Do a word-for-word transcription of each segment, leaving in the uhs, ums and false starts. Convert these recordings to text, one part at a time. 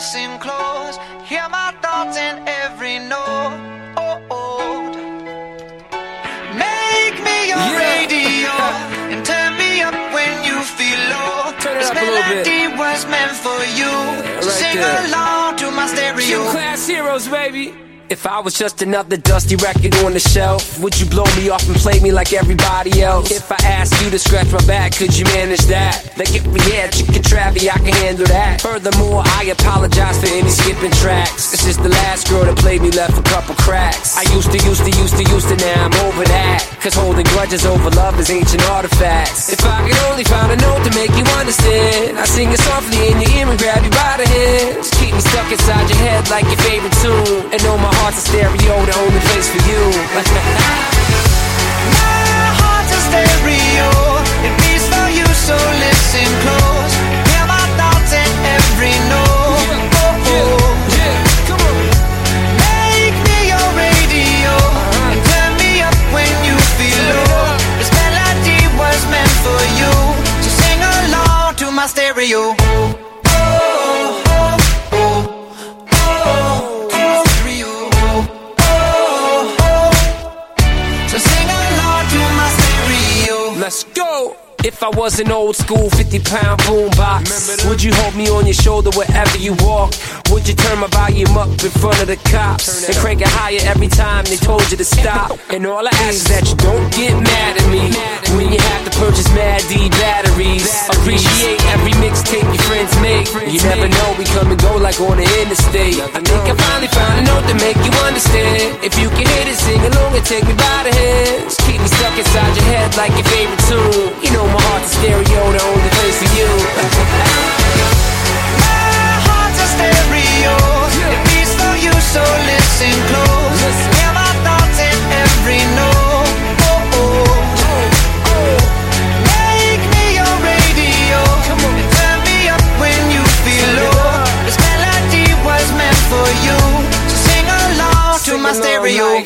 listen close. Hear my thoughts in every note. Make me your yeah. radio and turn me up when you feel low. Turn it this up melody a was meant for you. Yeah, so right sing there. along to my stereo. Gym Class Heroes, baby. If I was just another dusty record on the shelf, would you blow me off and play me like everybody else? If I asked you to scratch my back, could you manage that? Like if we had chicken travy, I can handle that. Furthermore, I apologize for any skipping tracks. This is the last girl that played me, left a couple cracks. I used to, used to, used to, used to, now I'm over that. Cause holding grudges over love is ancient artifacts. If I could only find a note to make you understand, I sing it softly in your ear and grab you by the hands. Keep me stuck inside your head like your favorite tune. And know my heart's a stereo, the only place for you. My heart's a stereo, it beats for you, so listen close. Hear my thoughts in every note. Yeah, oh, yeah, yeah, come on. Make me your radio uh-huh. and turn me up when you feel low. This melody was meant for you, so sing along to my stereo. Let's go! If I was an old school fifty pound boombox, would you hold me on your shoulder wherever you walk? Would you turn my volume up in front of the cops and crank it higher every time they told you to stop? And all I ask is that you don't get mad at me when you have to purchase Mad D batteries. Appreciate every mixtape your friends make. You never know, we come and go like on the interstate. I think I finally found a note to make you understand. If you can hit it, sing along and take me by the hands. Keep me stuck inside your head like your favorite tune. You know my heart's a stereo, the only place for you. My heart's a stereo, it beats for you, so listen close. Hear my thoughts in every note. Oh, oh, oh. Make me your radio and turn me up when you feel low. This melody was meant for you, so sing along to my stereo.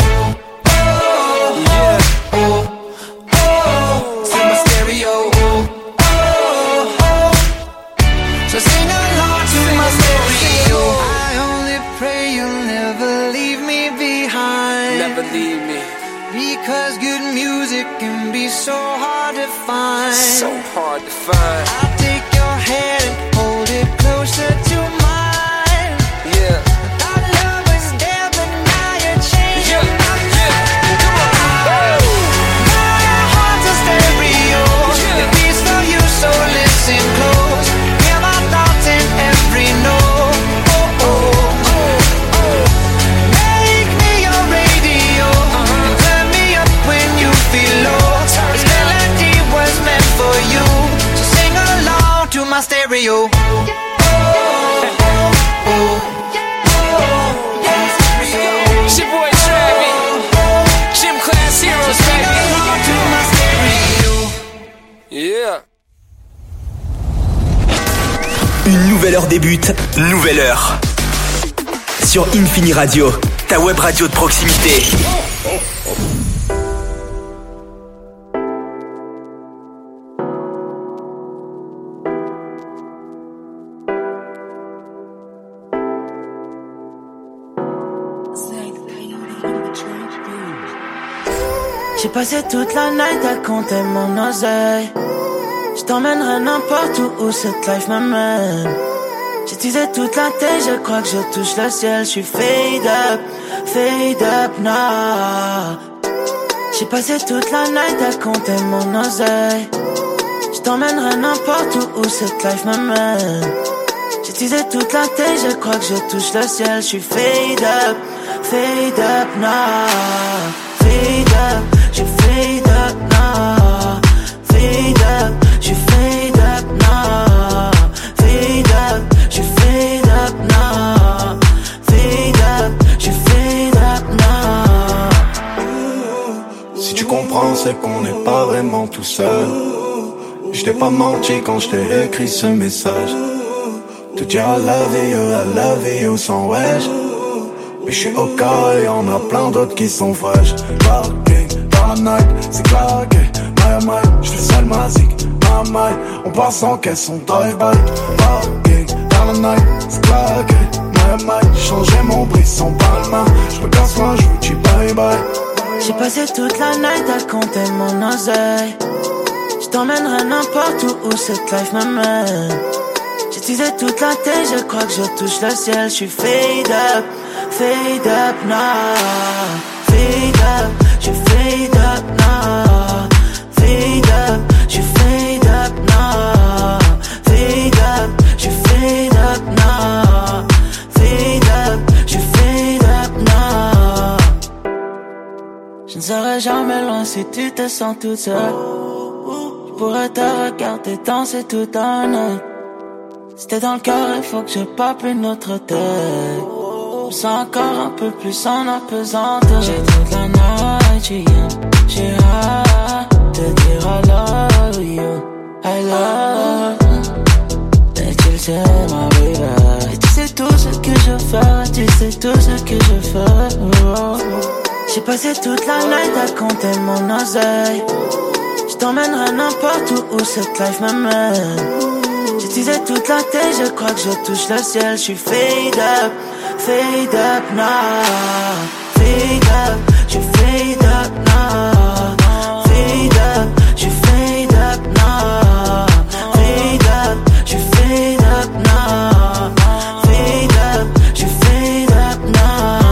Because good music can be so hard to find. So hard to find. I'll take your hand and hold it closer to mine. Yeah. Our love was there, but now you're changing yeah. my mind. Yeah. Come on. Oh. My heart's a stereo. Yeah. It beats for you, so listen close. Hear my thoughts in every note. Oh, oh, oh, oh. Make me your radio. Uh-huh. And turn me up when you feel low. This melody was meant for you, so sing along to my stereo. It's your boy Travie, Gym Class Heroes, baby. Yeah. Une nouvelle heure débute, nouvelle heure. Sur Infini Radio, ta web radio de proximité. J'ai passé toute la night à compter mon oseille. Je t'emmènerai n'importe où où cette life m'amène. J'ai teasé toute la tête, je crois que je touche le ciel. Je suis fade up, fade up now. J'ai passé toute la night à compter mon oseille. Je t'emmènerai n'importe où où cette life m'amène. J'ai teasé toute la tête, je crois que je touche le ciel. Je suis fade up, fade up now. Fade up, je fade up now. Fade up, je fade up now. Fade up, je fade up now. Fade up, je fade up now. Si tu comprends, c'est qu'on n'est pas vraiment tout seul. Je t'ai pas menti quand je t'ai écrit ce message. Te dire I love you, I love you sans wesh. Mais j'suis au cas et y'en a plein d'autres qui sont fraîches. Parking dans la night, c'est claqué. My oh my, j'fais seul ma zik, my my. On passe en caisse, on drive by. Parking dans la night, c'est claqué. My, my, changer mon brisson par le main. Je me casse moi, je vous dis bye bye. J'ai passé toute la night à compter mon oseille. Je t'emmènerai n'importe où où cette life m'amène. J'utilisais toute la tête, je crois que je touche le ciel. Je suis fade up, fade up now. Fade up, je suis fade up now. Fade up, je suis fade up now. Fade up, je suis fade up now. Fade up, je suis fade up now. Je ne serai jamais loin si tu te sens toute seule. Je pourrais te regarder danser toute la nuit. Si t'es dans le cœur, il faut que je pape une autre tête. Je me sens encore un peu plus en apesanteur. J'ai toute la night, j'ai j'ai hâte de dire I love you, I love you. Et tu le sais, ma baby. Et tu sais tout ce que je fais, tu sais tout ce que je fais. Oh. J'ai passé toute la night à compter mon oseille. Je t'emmènerai n'importe où où cette life m'amène. J'utilisais toute la tête, je crois que je touche le ciel. Je suis fade up, fade up now. Fade up, je suis fade up now. Fade up, je suis fade up now. Fade up, je suis fade up now. Fade up, je suis fade up now.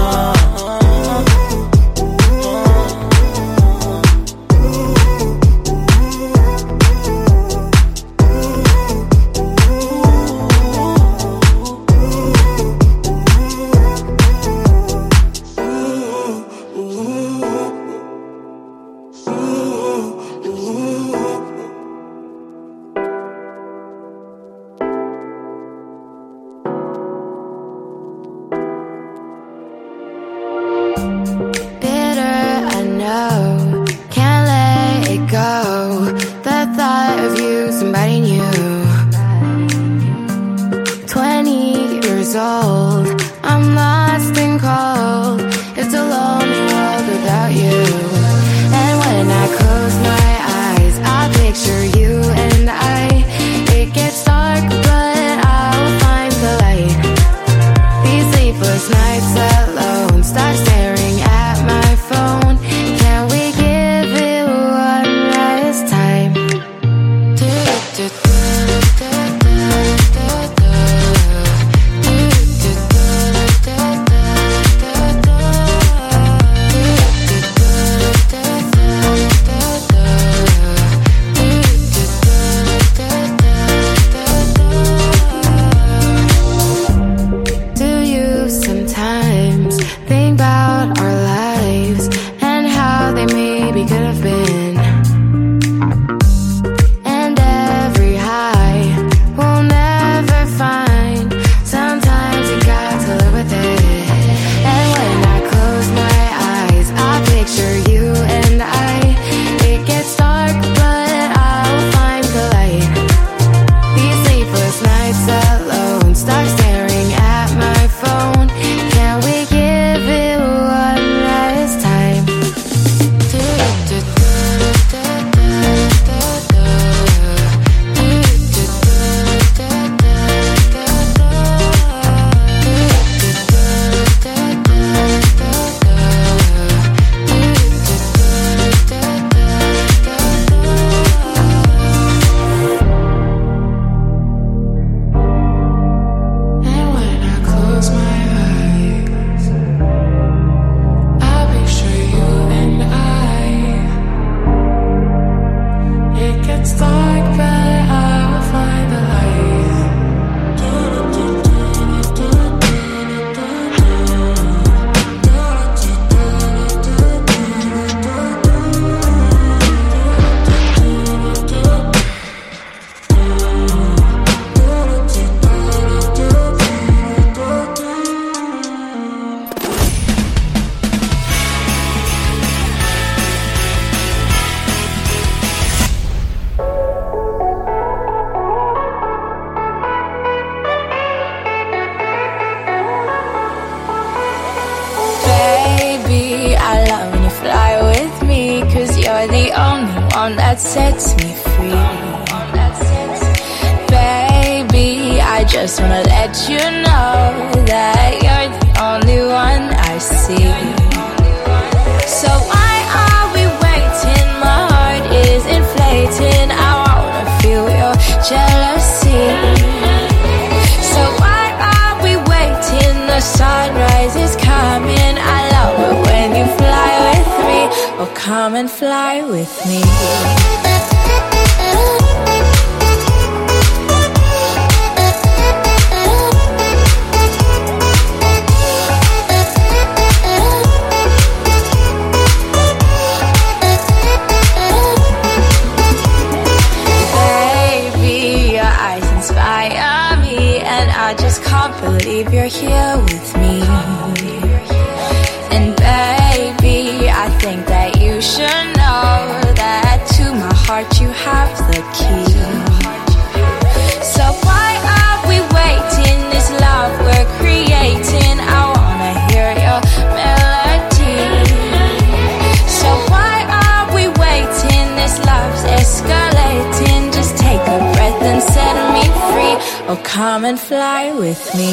one that sets me free. Baby, I just wanna let you know that you're the only one I see. So why are we waiting? My heart is inflating. I wanna feel your jealousy. So why are we waiting? The sunrise is coming. I love it when you fly with me. Oh, come and fly with me. I just can't believe you're here with me. And baby, I think that you should know that to my heart you have the key. So why are we waiting? This love we're creating, I wanna hear your melody. So why are we waiting? This love's escalating. Just take a breath and set me free. Oh, come and fly with me.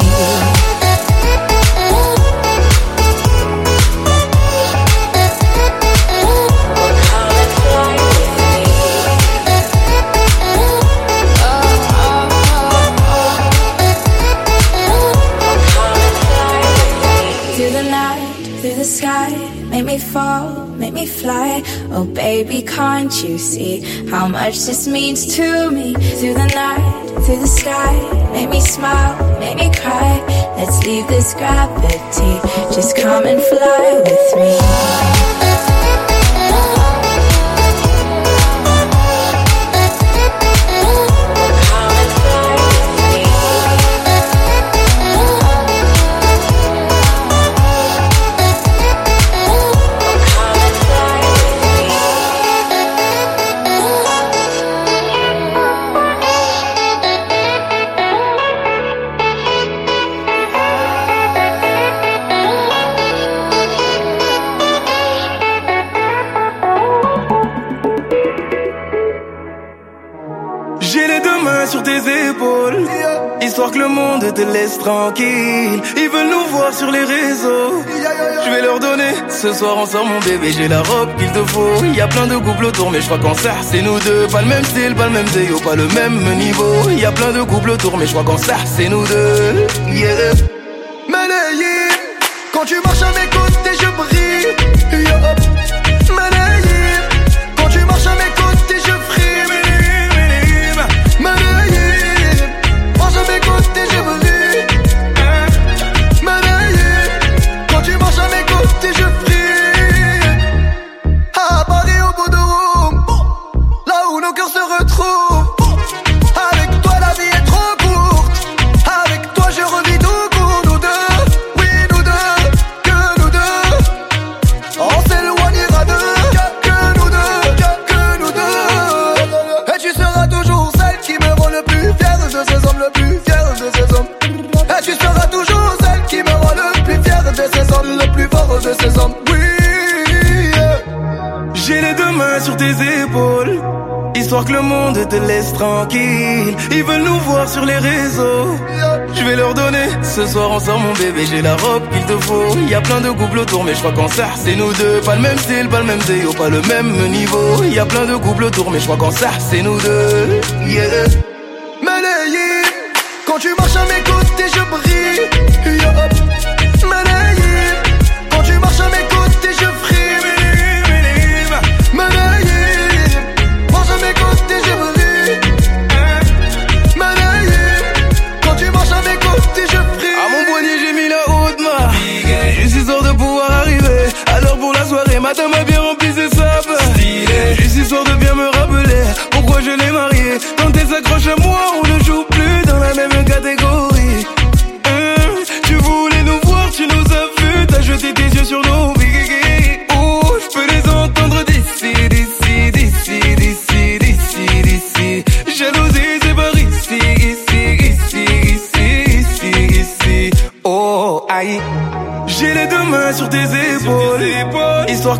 Sky, make me fall, make me fly. Oh baby, can't you see how much this means to me? Through the night, through the sky, make me smile, make me cry. Let's leave this gravity, just come and fly with me. Sur tes épaules, histoire que le monde te laisse tranquille. Ils veulent nous voir sur les réseaux. Je vais leur donner, ce soir on sort mon bébé. J'ai la robe qu'il te faut. Il y a plein de couples autour, mais je crois qu'en ça c'est nous deux. Pas le même style, pas le même déo, pas le même niveau. Il y a plein de couples autour, mais je crois qu'en ça c'est nous deux. Yeah. Manayim, quand tu marches à mes côtés je brille. Yeah. Manayim, quand tu marches à mes côtés je frime. Quand tu marches à mes côtés je brille. À Paris au bout de Rome, là où nos cœurs se retrouvent. Avec toi la vie est trop courte. Avec toi je revis tout court. Nous deux, oui nous deux, que nous deux. On s'éloignera d'eux, que, que nous deux, que, que nous deux. Et tu seras toujours celle qui me rend le plus fier de ces hommes, le plus fier de ces hommes. Et tu seras toujours celle qui me rend le plus fier de ces hommes, le plus fort de ces hommes. Oui, yeah. J'ai les deux mains sur tes épaules, histoire que le monde te laisse tranquille. Ils veulent nous voir sur les réseaux. Je vais leur donner, ce soir on sort mon bébé. J'ai la robe qu'il te faut. Il y a plein de couples autour, mais je crois qu'en ça c'est nous deux. Pas le même style, pas le même déo, pas le même niveau. Il y a plein de couples autour, mais je crois qu'en ça c'est nous deux. Yeah. Manayim, quand tu marches à mes côtés je brille. Yeah. Manayim, quand tu marches à mes côtés je frime. Manayim, marche à mes côtés je brille. Manayim, quand tu marches à mes côtés je frime. À mon poignet j'ai mis la haute main, juste histoire de pouvoir arriver. Alors pour la soirée, madame a bien rempli ses sapes. Juste histoire de bien me rappeler pourquoi je l'ai mariée. Quand elle s'accroche à moi, on ne joue plus dans la même catégorie. Hum,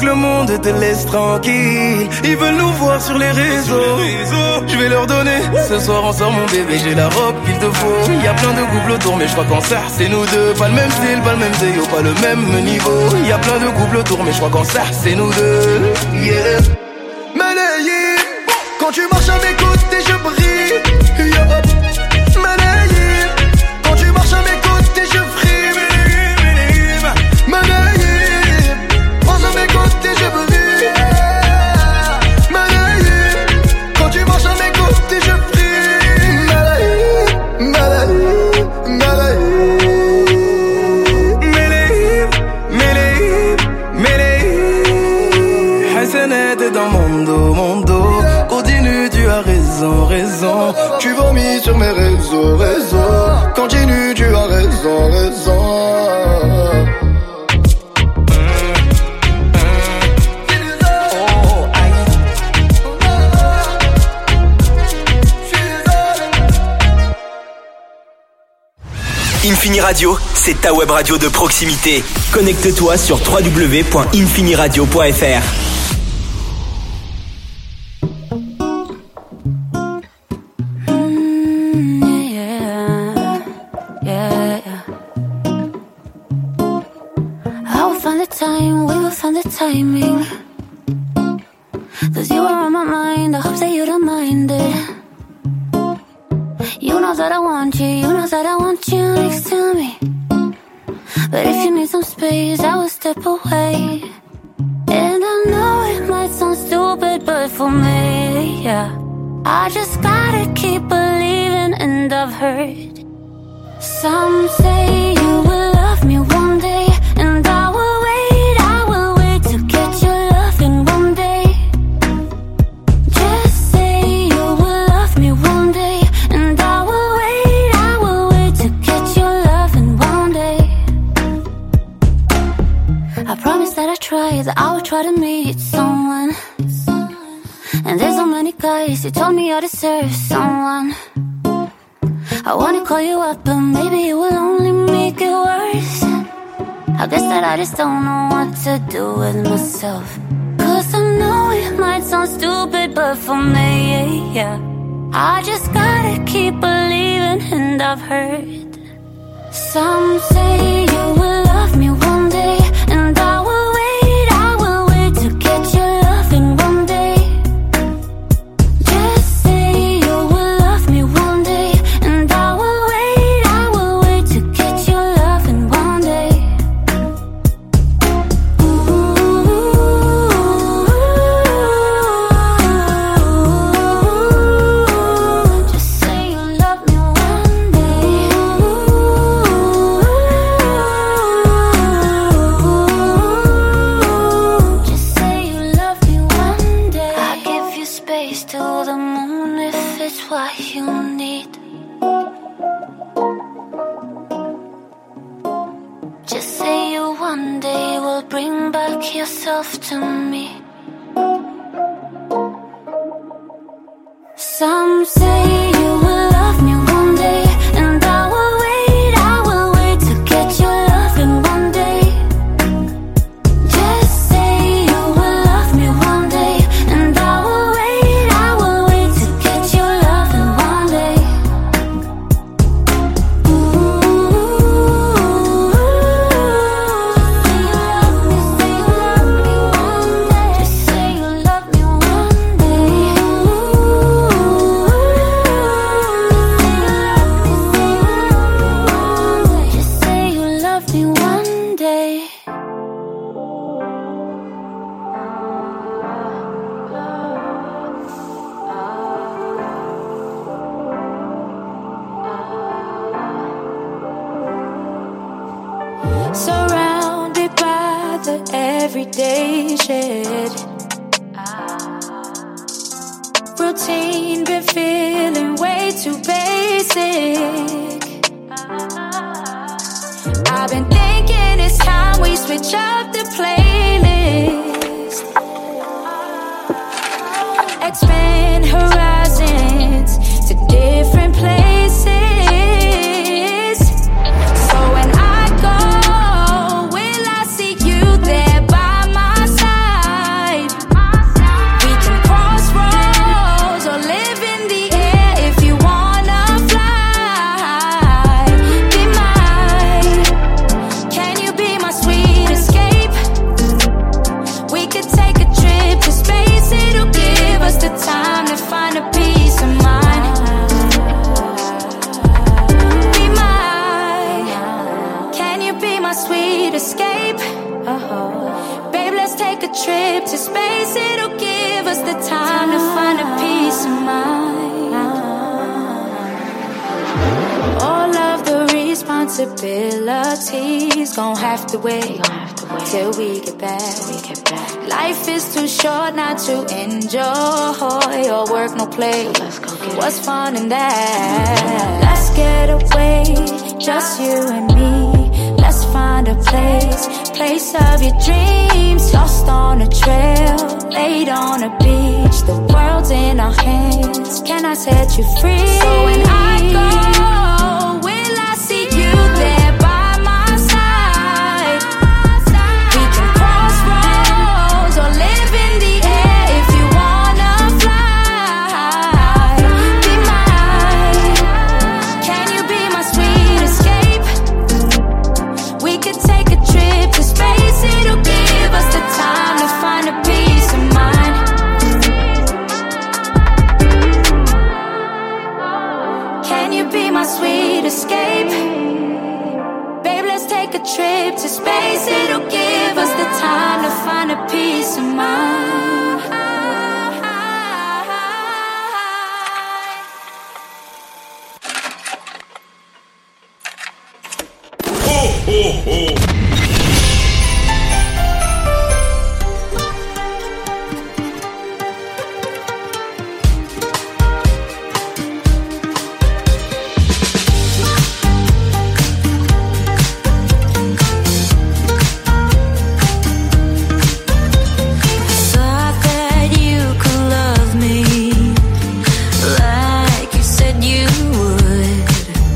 le monde te laisse tranquille. Ils veulent nous voir sur les réseaux. Je vais leur donner, ce soir on sort mon bébé. J'ai la robe qu'il te faut. Y'a plein de couples autour, mais je crois qu'en ça c'est nous deux. Pas le même style, pas le même déo, pas le même niveau. Y'a plein de couples autour, mais je crois qu'en ça c'est nous deux. Yeah. Malayé, quand tu marches à mes côtés je brille. Yeah. Malayé, quand tu marches à mes côtés je frime. Malayé, marche à mes côtés je brille. Malayé, quand tu marches à mes côtés je frime. Malayé, malayé, malayé. Malayé, malayé, malayé. Hassanet est dans mon dos, mon dos. Continue, tu as raison, raison. Tu vomis sur mes réseaux, réseaux. Continue, tu as raison, raison. Infini Radio, c'est ta web radio de proximité. Connecte-toi sur w w w point infini radio point f r. Timing, 'cause you are on my mind. I hope that you don't mind it. You know that I want you, you know that I want you next to me. But if you need some space, I will step away. And I know it might sound stupid, but for me, yeah, I just gotta keep believing. And I've heard some say you will love me one day, and I will try, that I will try to meet someone. And there's so many guys who told me I deserve someone. I wanna call you up, but maybe it will only make it worse. I guess that I just don't know what to do with myself. 'Cause I know it might sound stupid, but for me, yeah, I just gotta keep believing. And I've heard some say you will love me one day, and I will to me. Some say you will love me one day, and I will wait, I will wait to get your love in one day. Just say you will love me one day, and I will wait, I will wait to get your love in one day. Surrounded by the everyday shit, routine been feeling way too basic. I've been thinking it's time we switch up the playlist, expand horizons to different places. So when I go, will I see you there by my side? it'll give us the time to find a peace of mind. All of the responsibilities gon' have to wait till we get back. Life is too short not to enjoy or work no play. What's fun in that? Let's get away, just you and me. Let's find a place, place of your dreams. Lost on a trail, laid on a beach. The world's in our hands, can I set you free? So when I go, will I see you there by my side? We can cross roads or live in the air if you wanna fly. Be mine, can you be my sweet escape? We could take a trip to space, it'll give us the time to find a peace of mind. Can you be my sweet escape? Babe, let's take a trip to space, it'll give us the time to find a peace of mind. Ho, ho, ho. Thought that you could love me like you said you would.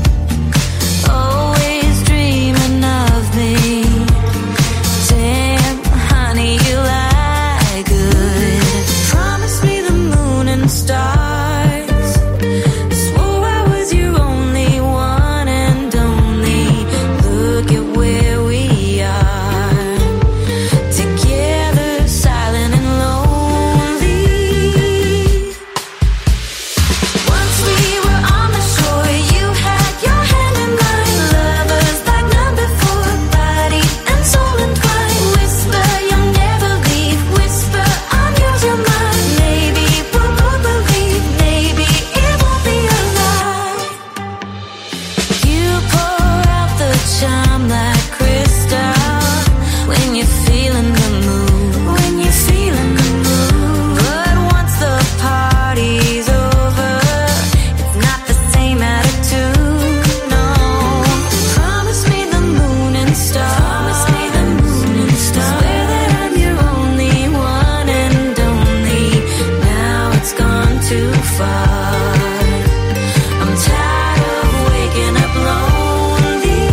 Always dreaming of me. Damn, honey, you lie good. Promise me the moon and stars. Swore I was your only one and only. Look at where we are. Together, silent and lonely. Once we were on the shore, you had your hand in mine. Lovers like none before, body and soul entwined. Whisper, you'll never leave. Whisper, I'm yours, you're mine. Maybe we'll both believe. Maybe it won't be a lie. You pour out the charm like crystal when you're feeling the mood. When you're feeling the mood. But once the party's over, it's not the same attitude. No. Promise me the moon and stars. Promise me the moon and stars. Swear that I'm your only one and only. Now it's gone too far. I'm tired of waking up lonely.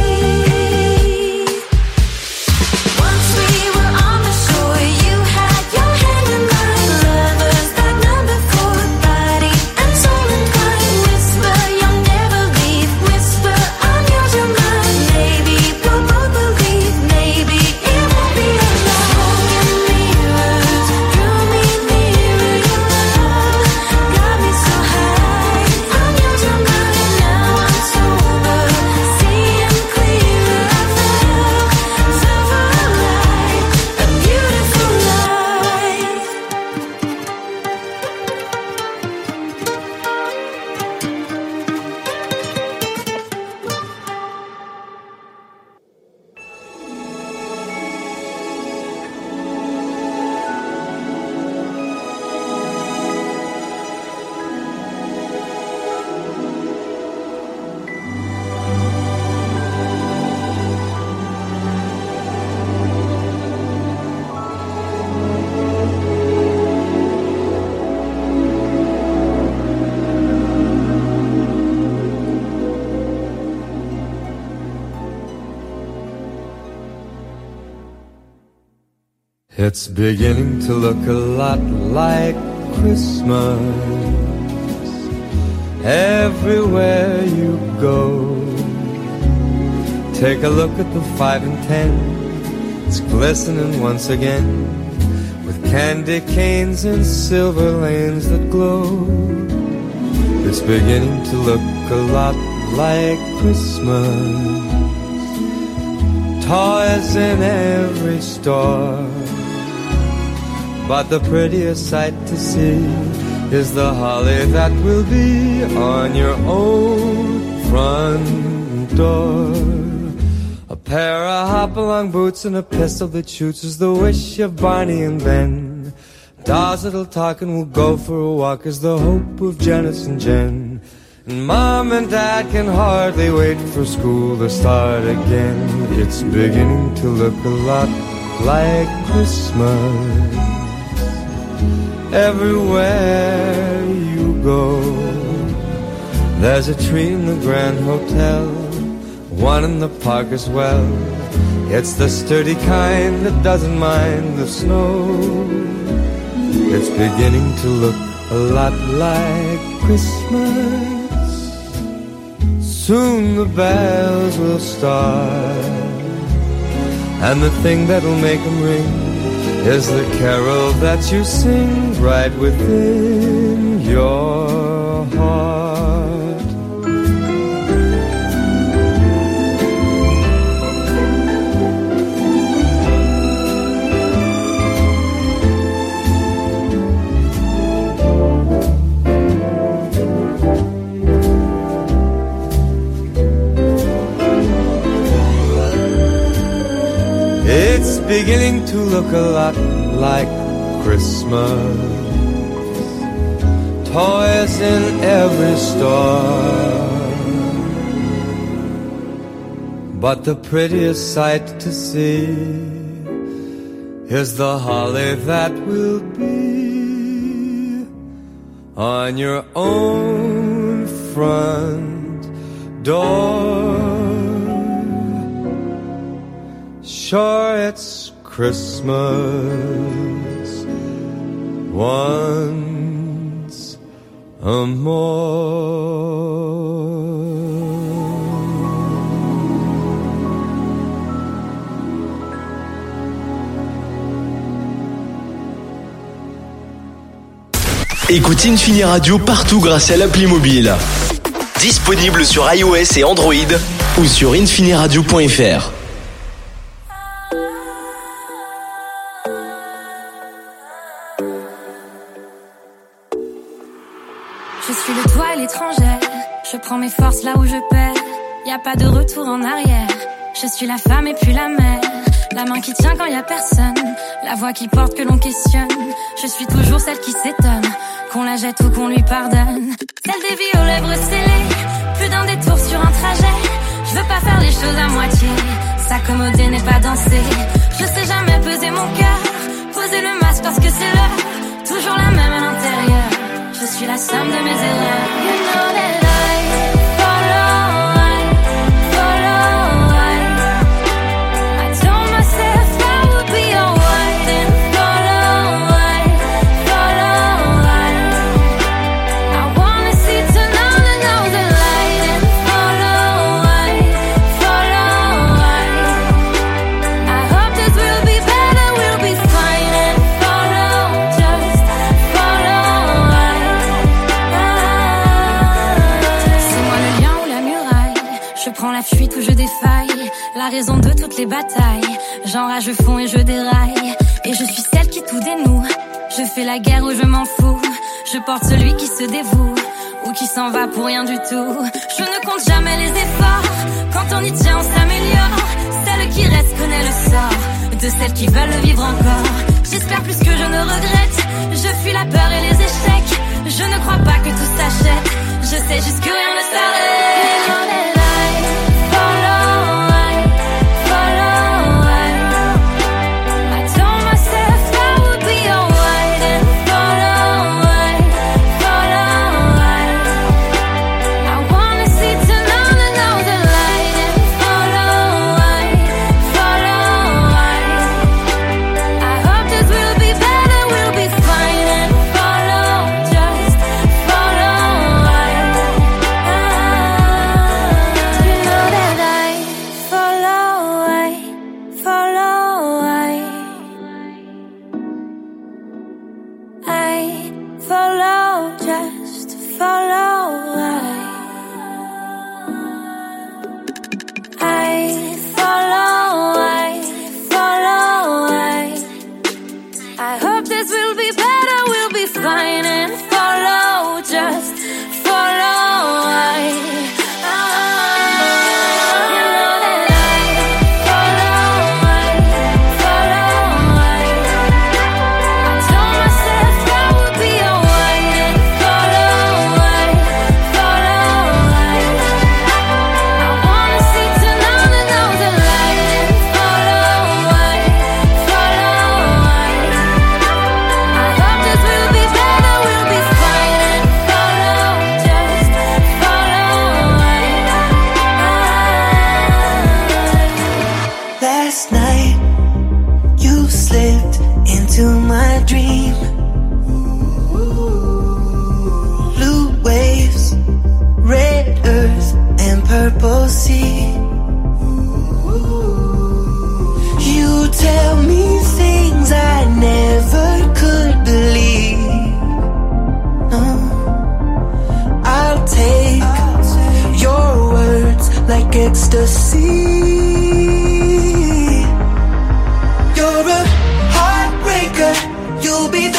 Once we were on the shore, you had your hand in mine. Lovers like none before, body and soul entwined. Whisper, you'll never leave. Whisper, I'm yours, you're mine. Maybe we'll both believe. Maybe it won't be a lie. Smoke and mirrors drew me nearer. Your love got me so high. I'm yours, you're mine. Now I'm sober, seeing clearer. I felt silver light, a beautiful light. It's beginning to look a lot like Christmas everywhere you go. Take a look at the five and ten, it's glistening once again with candy canes and silver lanes that glow. It's beginning to look a lot like Christmas. Toys in every store, But the prettiest sight to see is the holly that will be on your own front door. A pair of hop-along boots and a pistol that shoots is the wish of Barney and Ben. Dolls that'll talk and we'll go for a walk is the hope of Janice and Jen. And Mom and Dad can hardly wait for school to start again. It's beginning to look a lot like Christmas everywhere you go. There's a tree in the Grand Hotel, one in the park as well. It's the sturdy kind that doesn't mind the snow. It's beginning to look a lot like Christmas. Soon the bells will start, and the thing that'll make them ring is the carol that you sing right within your heart. It's beginning to look a lot like Christmas. Toys in every store, but the prettiest sight to see is the holly that will be on your own front door. Sure, it's Christmas once a more. Écoute Infini Radio partout grâce à l'appli mobile. Disponible sur iOS et Android ou sur infiniradio point f r. Je prends mes forces là où je perds. Y a pas de retour en arrière. Je suis la femme et puis la mère. La main qui tient quand y a personne. La voix qui porte que l'on questionne. Je suis toujours celle qui s'étonne qu'on la jette ou qu'on lui pardonne. Celle des vies aux lèvres scellées. Plus d'un détour sur un trajet. Je veux pas faire les choses à moitié. S'accommoder n'est pas danser. Je sais jamais peser mon cœur. Poser le masque parce que c'est l'heure. Toujours la même à l'intérieur. Je suis la somme de mes erreurs. You know that I follow, I follow, I I told myself that would be alright. And follow, I follow, I I wanna see tonight and know the light. And follow, I follow, I I hope this will be better, we'll be fine. And follow, just follow, I je prends la fuite ou je défaille, la raison de toutes les batailles. J'enrage, je fonds et je déraille. Et je suis celle qui tout dénoue. Je fais la guerre ou je m'en fous. Je porte celui qui se dévoue ou qui s'en va pour rien du tout. Je ne compte jamais les efforts. Quand on y tient, on s'améliore. Celle qui reste connaît le sort de celles qui veulent le vivre encore. J'espère plus que je ne regrette. Je fuis la peur et les échecs. Je ne crois pas que tout s'achète. Je sais juste que rien ne s'arrête. This will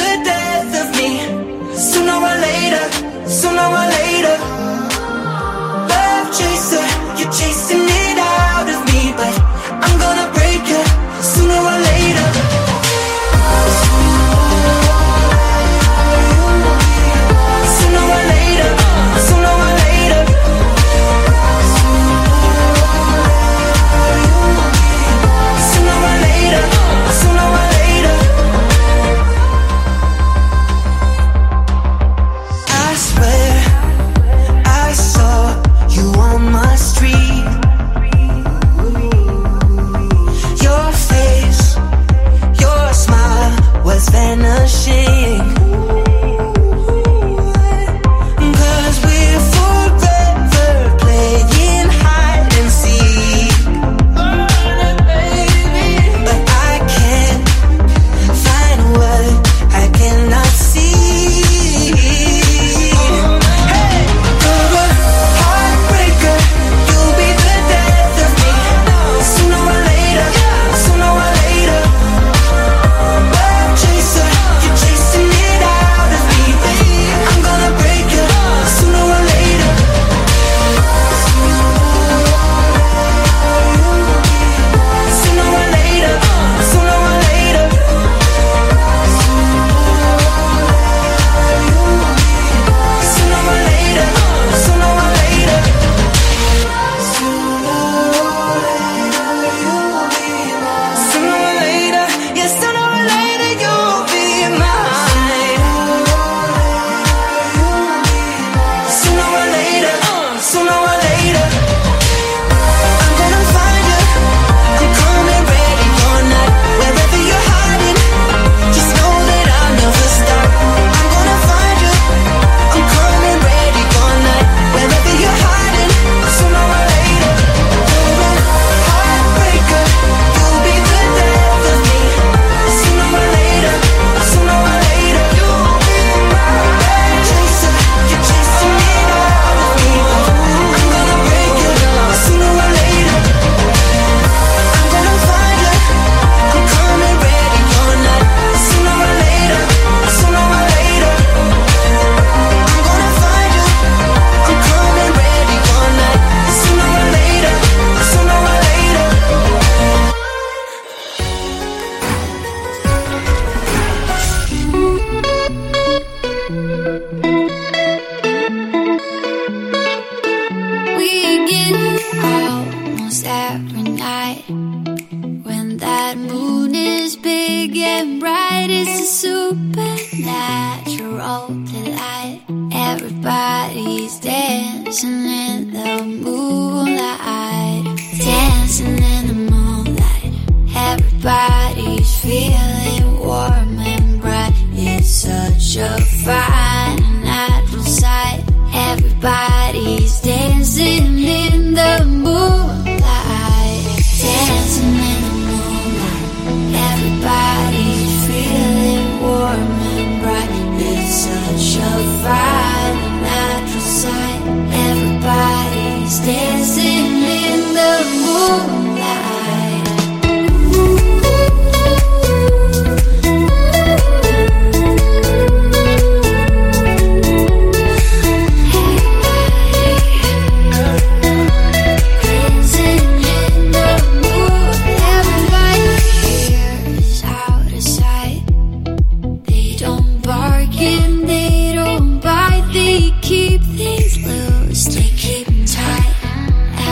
the death of me. Sooner or later, sooner or later. Love chaser, you're chasing it out of me, but I'm gonna break you sooner or later. Sooner or later, sooner or later. Sooner or later, sooner or later. I swear I saw you on my street. Your face, your smile was vanishing. Cause we're forever playing hide and seek. But I can't find what I cannot see. Hey, you're a heartbreaker, you'll be the death of me. Sooner or later, sooner or later. Love chaser, you're chasing it out of me. I'm gonna break you sooner or later. Sooner or later, sooner or later. Sooner or later, sooner or later. Sooner or later, yeah, sooner or later you'll be mine. Sooner or later, sooner or later. I'm gonna find you, I'm coming ready all night. Wherever you're hiding, just know that I'll never stop. I'm gonna find you, I'm coming ready all night. Wherever you're hiding, sooner or later. You're a heartbreaker, you'll be the death of me. Sooner or later, sooner or later. You'll be my chaser, you're chasing it out of me. I'm gonna break you sooner or later. I'm gonna find you, I'm coming ready all night. Sooner or later, sooner or later. I'm gonna find you, I'm coming ready all night. Sooner or later, sooner or later. We get almost every night when that moon is big and bright. It's a supernatural delight. Everybody's dancing in the moonlight, dancing in the moonlight. Everybody's feeling warm and bright. It's such a fine natural sight. Everybody's dancing in the moonlight, dancing in the moonlight. Everybody's feeling warm and bright. It's such a fine natural sight. Everybody's dancing in the moonlight. Keep things loose, they keep 'em tight.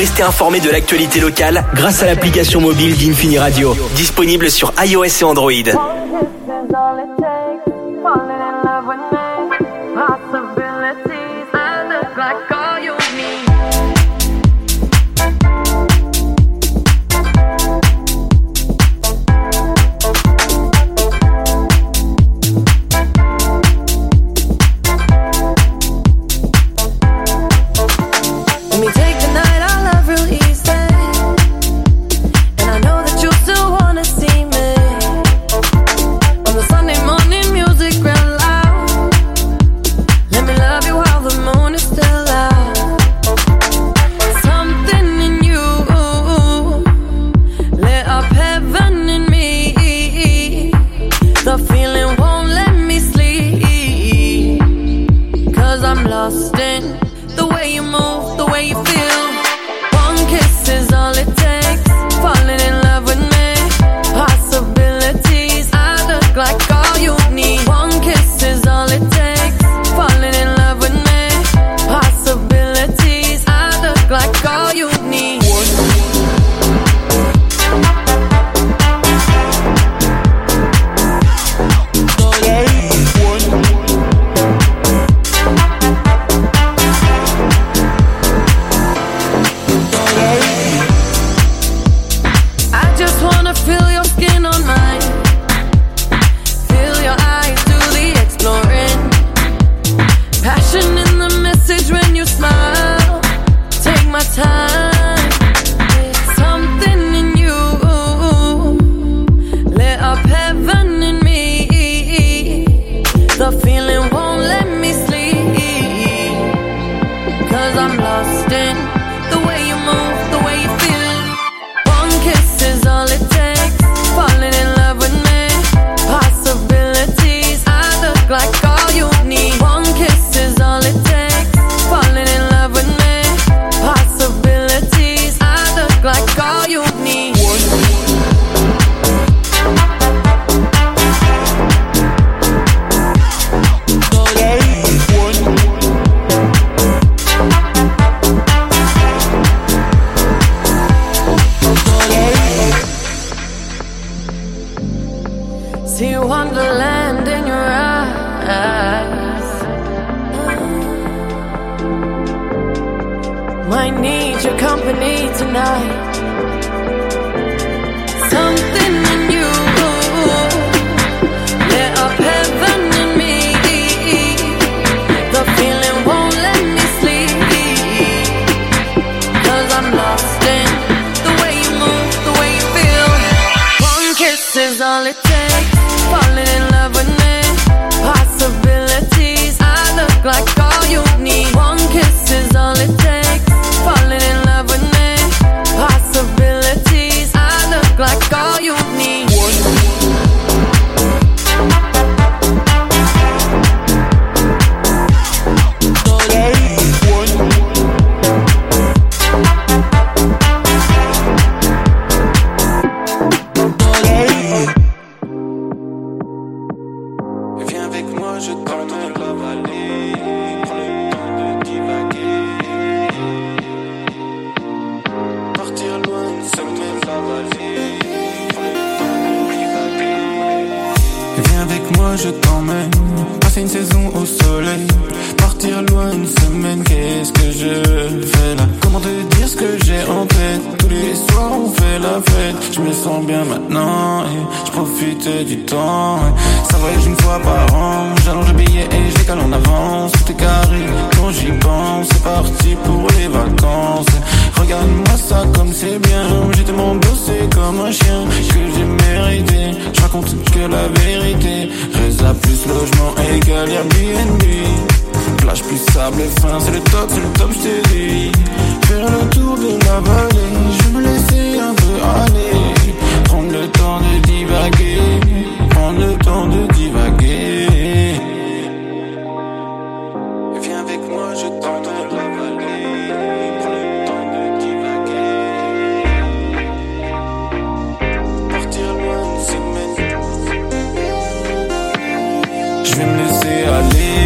rester informé de l'actualité locale grâce à l'application mobile d'Infini Radio. Disponible sur iOS et Android.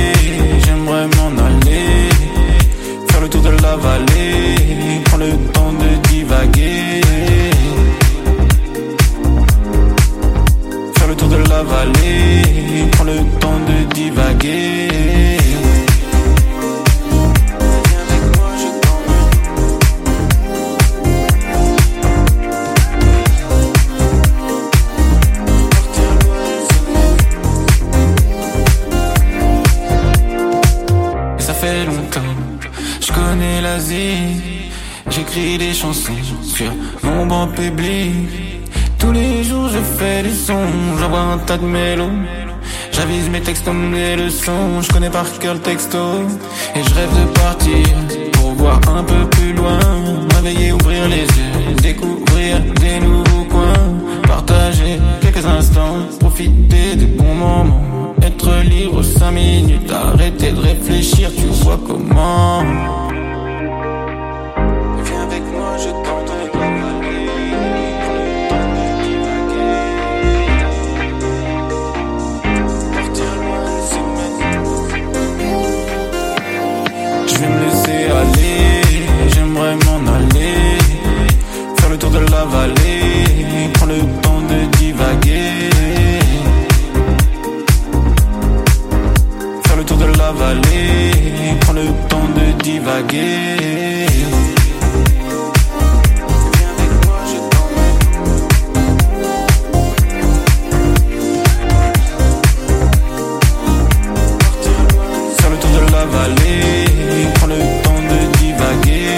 J'aimerais m'en aller, faire le tour de la vallée, prends le temps fait longtemps. Je connais l'Asie, j'écris des chansons sur mon banc public. Tous les jours je fais du son, j'envoie un tas de mélos. J'avise mes textes comme des leçons, je connais par cœur le texto. Et je rêve de partir pour voir un peu plus loin. M'éveiller, ouvrir les yeux, découvrir des nouveaux coins. Partager quelques instants, profiter des bons moments. Être libre cinq minutes, arrêter de réfléchir, tu vois comment. Viens avec moi, je t'emmène dans la vallée. Partir loin, c'est maintenant. Je vais me laisser aller, j'aimerais m'en aller. Faire le tour de la vallée, prendre le temps de divaguer. Faire le tour de la vallée, prendre le temps de divaguer. Viens avec moi, je t'emmène. Partir loin. Faire le tour de la vallée, prendre le temps de divaguer.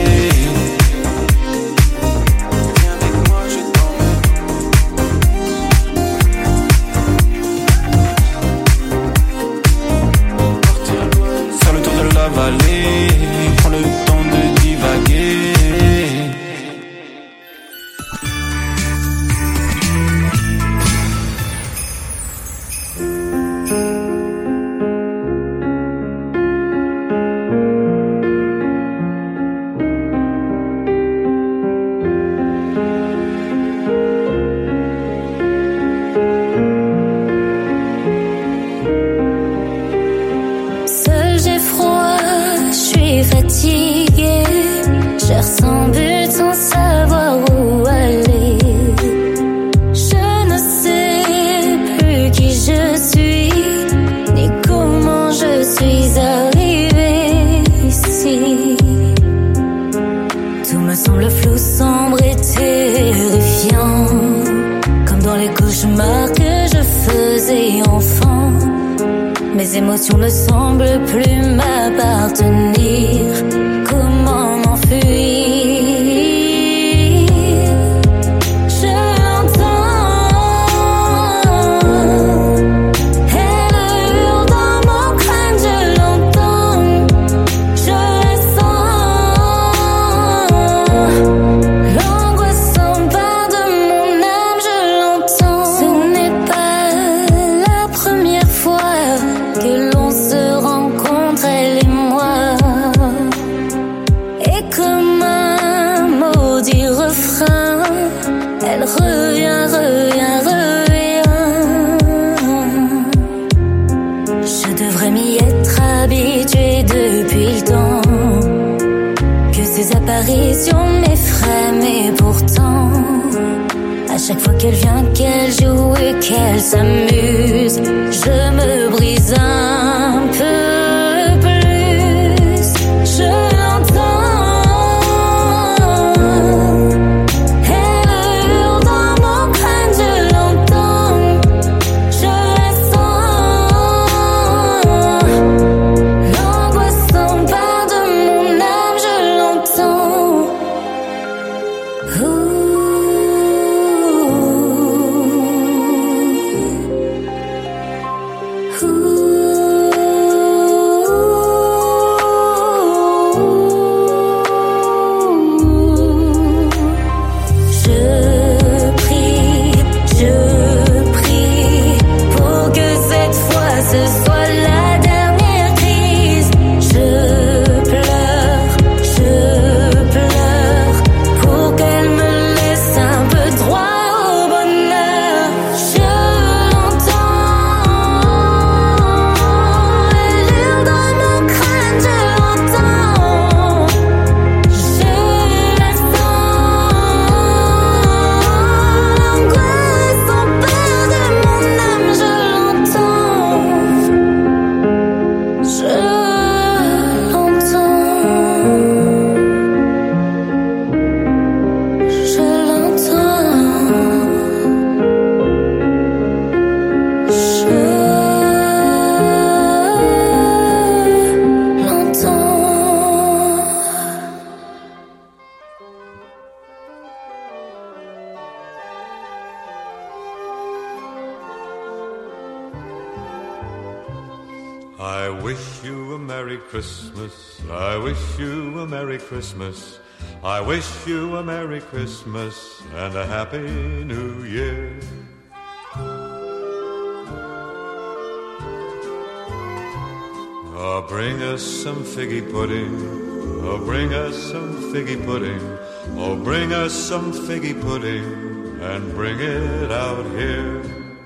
Vallée, prends le temps de divaguer. Mes émotions ne semblent plus m'appartenir. Comment m'enfuir? M'effraie, mais pourtant, à chaque fois qu'elle vient, qu'elle joue et qu'elle s'amuse, je me brise un peu plus. Je l'entends, elle hurle dans mon crâne, je l'entends, je la sens. L'angoisse s'empare de mon âme, je l'entends. Ooh. you a Merry Christmas. I wish you a Merry Christmas. I wish you a Merry Christmas and a Happy New Year. Oh, bring us some figgy pudding. Oh, bring us some figgy pudding. Oh, bring us some figgy pudding and bring it out here.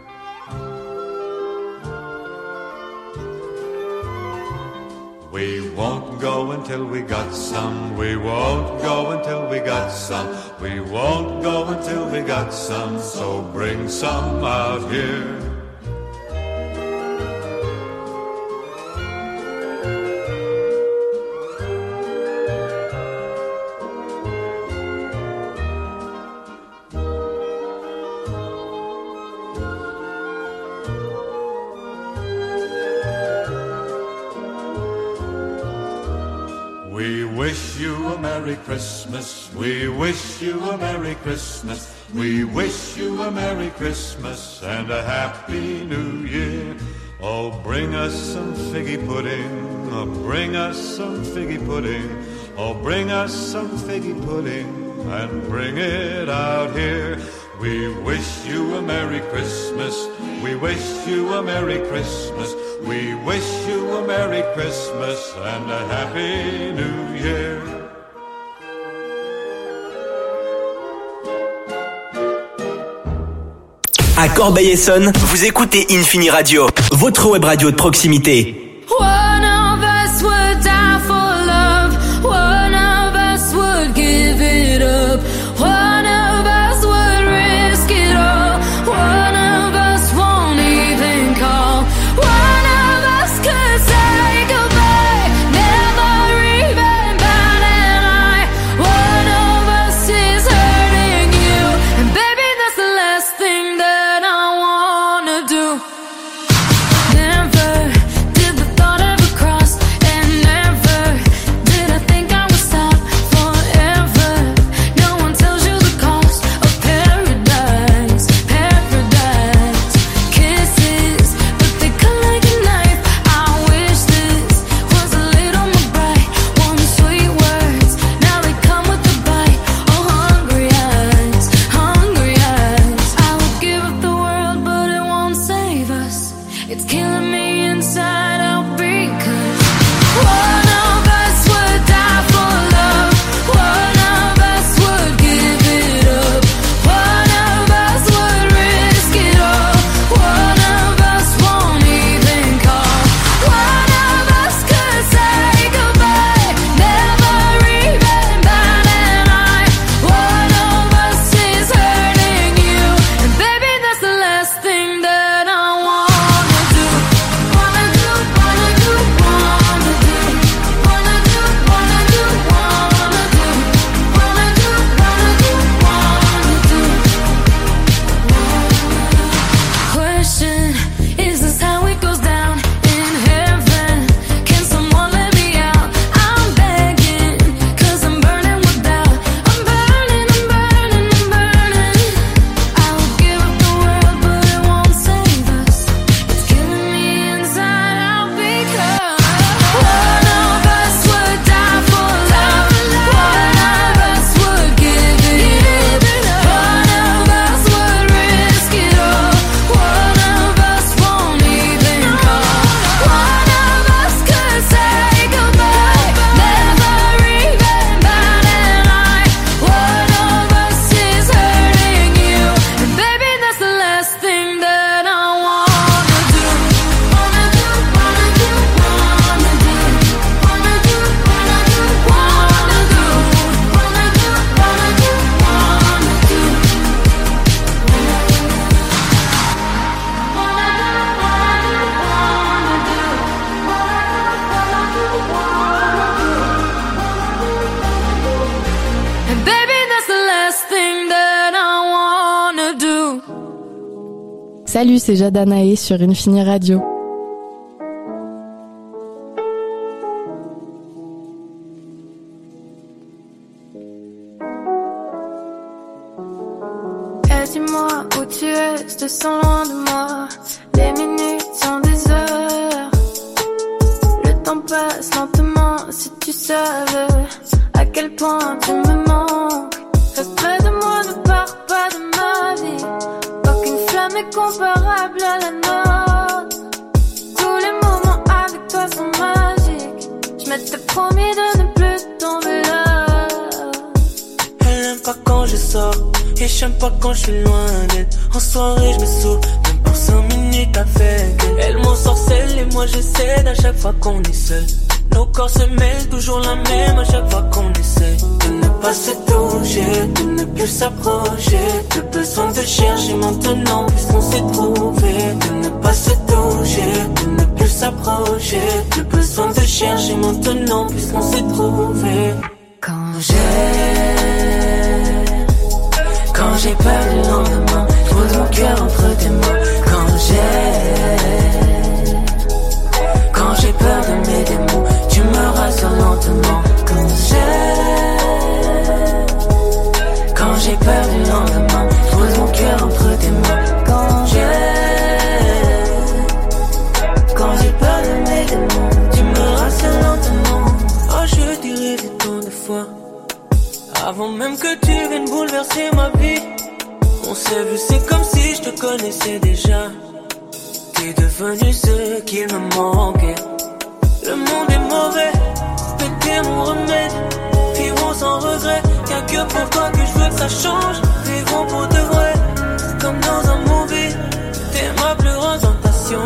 We won't go until we got some. We won't go until we got some. We won't go until we got some. So bring some out here. We wish you a Merry Christmas. We wish you a Merry Christmas. We wish you a Merry Christmas and a Happy New Year. Oh, bring us some figgy pudding. Oh, bring us some figgy pudding. Oh, bring us some figgy pudding and bring it out here. We wish you a Merry Christmas. We wish you a Merry Christmas. We wish you a Merry Christmas and a Happy New Year. À Corbeil-Essonnes, vous écoutez Infini Radio, votre web radio de proximité. One of us would die for love. One of us would give it up. One of us would risk it all. One of us won't even call. One of us could say goodbye, never even bat an eye. One of us is hurting you, and baby, that's the last thing that I wanna do. Never did the thought ever cross, and never did I think I would stop forever. No one tells you the cost of paradise, paradise. Kisses, but they cut like a knife. I wish this was a little more bright. One sweet words, now they come with a bite. Oh, hungry eyes, hungry eyes. I would give up the world, but it won't save us. It's killing me inside out because one of us would die for love. One of us would give it up. One of us would risk it all. One of us won't even call. One of us could say goodbye, never even bat an eye. One of us is hurting you, and baby, that's the last thing that I wanna do. Wanna do, wanna do, wanna do. Wanna do, wanna do, wanna do. Wanna do, wanna do, wanna do. Question, is this how it goes down in heaven? Can someone let me out? I'm begging, cause I'm burning with doubt. I'm burning, I'm burning, I'm burning. I would give up the world, but it won't save us. It's killing me inside out because one of us would die for love. One of us would give it up. One of us would risk it all. One of us won't even call. One of us could say goodbye, never even bat an eye. One of us is hurting you, and baby, that's the last thing that I wanna do. Wanna do, wanna do, wanna do. Wanna do, wanna do, wanna do. Wanna do, wanna do, wanna do. And baby, that's the last thing that I wanna do. Salut, c'est Jade Anaé sur Infini Radio. Et dis-moi où tu es, je te sens loin de moi. Les minutes sont des heures. Le temps passe lentement. Si tu savais à quel point tu me manques. Reste près de moi, ne pars pas de ma vie. Aucune flamme n'est comparable à la nôtre. Tous les moments avec toi sont magiques. Je m'étais promis de ne plus tomber là. Elle aime pas quand je sors et j'aime pas quand je suis loin d'elle. En soirée je me saoule, même pour cinq minutes avec elle. Elle m'ensorcelle et moi je cède à chaque fois qu'on est seul. Nos corps se mêlent, toujours la même à chaque fois qu'on essaie de ne pas se toucher, de ne plus s'approcher. Plus besoin de chercher maintenant puisqu'on s'est trouvé. De ne pas se toucher, de ne plus s'approcher. Plus besoin de chercher maintenant puisqu'on s'est trouvé. Quand j'ai Quand j'ai peur du lendemain, je pose mon cœur entre tes mains. Quand j'ai Quand j'ai peur de mes démons, tu me rassures lentement. Quand j'ai Quand j'ai peur du lendemain, je pose mon cœur entre tes mains. Quand j'ai Quand j'ai peur de mes démons, tu me rassures lentement. Oh, je dirais tant de fois avant même que tu viennes bouleverser ma vie. On s'est vu, c'est comme si je te connaissais déjà. T'es devenu ce qu'il me manquait. Le monde est mauvais, mais t'es mon remède. Vivons sans regret, y'a que pour toi que je veux que ça change. Vivons pour de vrai, comme dans un movie. T'es ma plus grande tentation.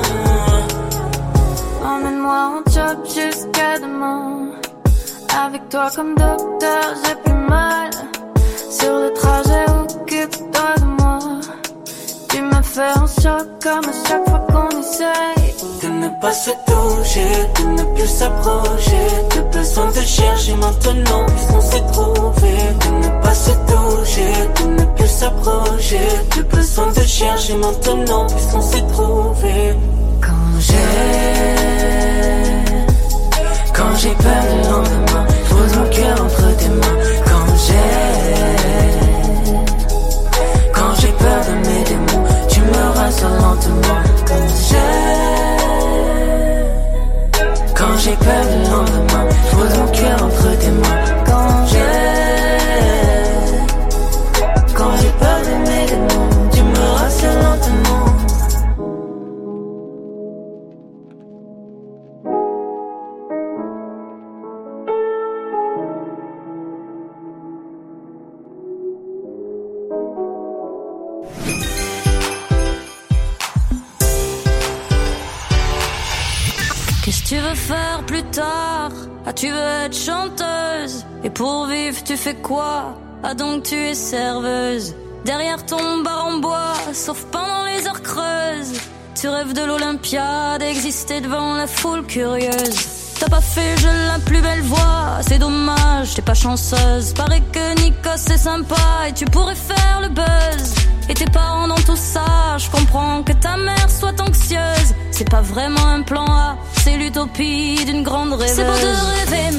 Emmène-moi en job jusqu'à demain. Avec toi comme docteur, j'ai plus mal. Sur le trajet, occupe-toi de moi. Tu me fais un choc comme à chaque fois qu'on essaye de ne pas se toucher, de ne plus s'approcher. Plus besoin de chercher maintenant puisqu'on s'est trouvé. De ne pas se toucher, de ne plus s'approcher. Plus besoin de chercher maintenant puisqu'on s'est trouvé. Quand j'ai Quand j'ai peur du lendemain, je pose mon cœur entre tes mains. Quand j'ai Quand j'ai peur de mes démons, tu me rassures lentement. Quand j'ai Quand j'ai peur du lendemain, je pose mon cœur entre tes mains. Quand j'ai Quand j'ai peur de mes démons, tu me rassures lentement. Qu'est-ce que tu veux faire plus tard? Ah, tu veux être chanteuse? Et pour vivre, tu fais quoi? Ah, donc tu es serveuse. Derrière ton bar en bois, sauf pendant les heures creuses. Tu rêves de l'Olympiade, exister devant la foule curieuse. T'as pas fait je la plus belle voix, c'est dommage, t'es pas chanceuse. Paraît que Nico c'est sympa et tu pourrais faire le buzz. Et tes parents dans tout ça, je comprends que ta mère soit anxieuse. C'est pas vraiment un plan A, c'est l'utopie d'une grande rêveuse. C'est beau de rêver